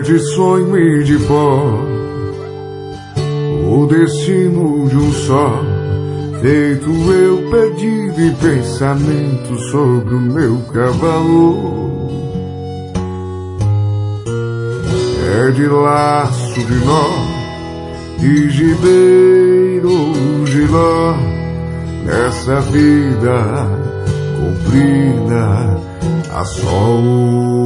de sonho e de pó, o destino de um só, feito eu perdido em pensamento sobre o meu cavalo. É de laço, de nó, de gibeiro, giló, nessa vida comprida a sol.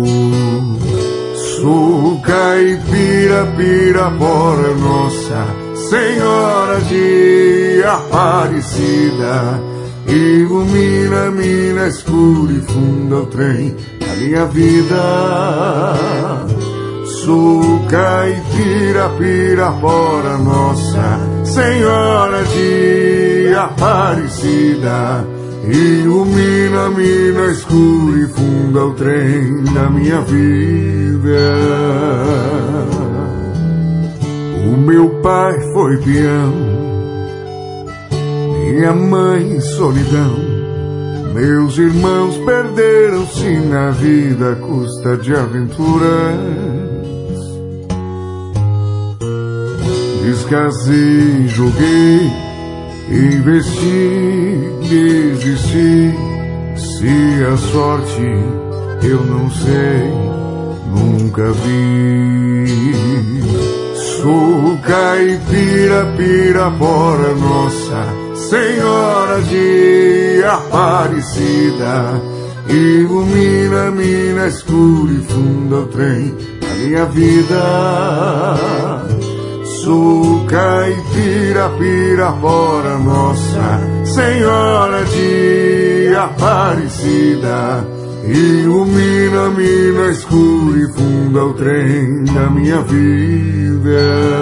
Sou caipira, Pirapora, Nossa Senhora de Aparecida, ilumina-me na escura e funda o trem da minha vida. Sou caipira, Pirapora, Nossa Senhora de Aparecida, ilumina-me na escura e funda o trem da minha vida. O meu pai foi peão, minha mãe solidão, meus irmãos perderam-se na vida à custa de aventuras. Descasei, joguei, investi, desisti. Se a sorte eu não sei, nunca vi. Sou caipira, Pirapora, Nossa Senhora de Aparecida, ilumina-me na escura e funda o trem da minha vida. Sou caipira, Pirapora, Nossa Senhora de Aparecida, ilumina-me na escura e funda o trem da minha vida.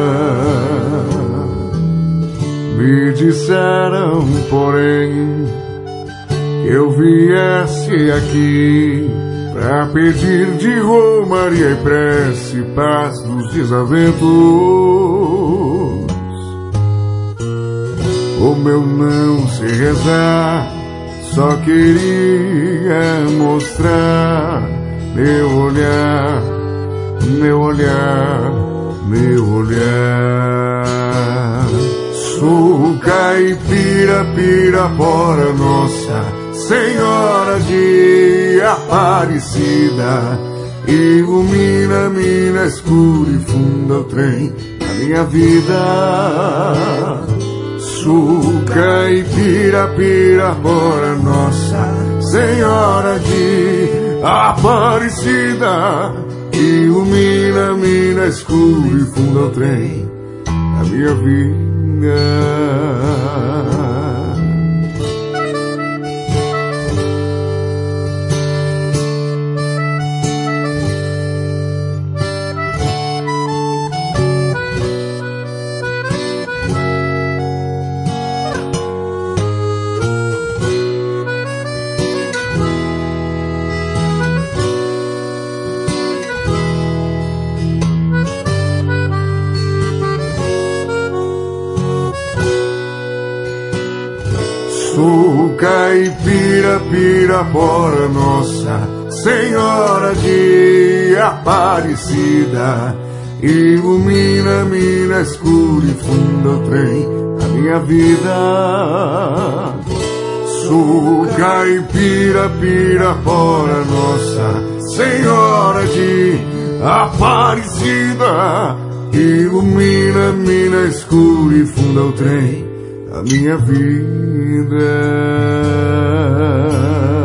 Me disseram, porém, que eu viesse aqui pra pedir de romaria e prece paz dos desaventos. Como eu não sei rezar, só queria mostrar meu olhar, meu olhar, meu olhar. Sou caipira, Pirapora, Nossa Senhora de Aparecida, ilumina-me na escura e funda o trem da minha vida. Sou caipira, Pirapora, Nossa Senhora de Aparecida, ilumina-me na escura e funda o trem da minha vida. Sou caipira, Pirapora, Nossa Senhora de Aparecida, ilumina-me na escura e funda o trem da minha vida. Sou caipira, Pirapora, Nossa Senhora de Aparecida, ilumina-me na escura e funda o trem da minha vida.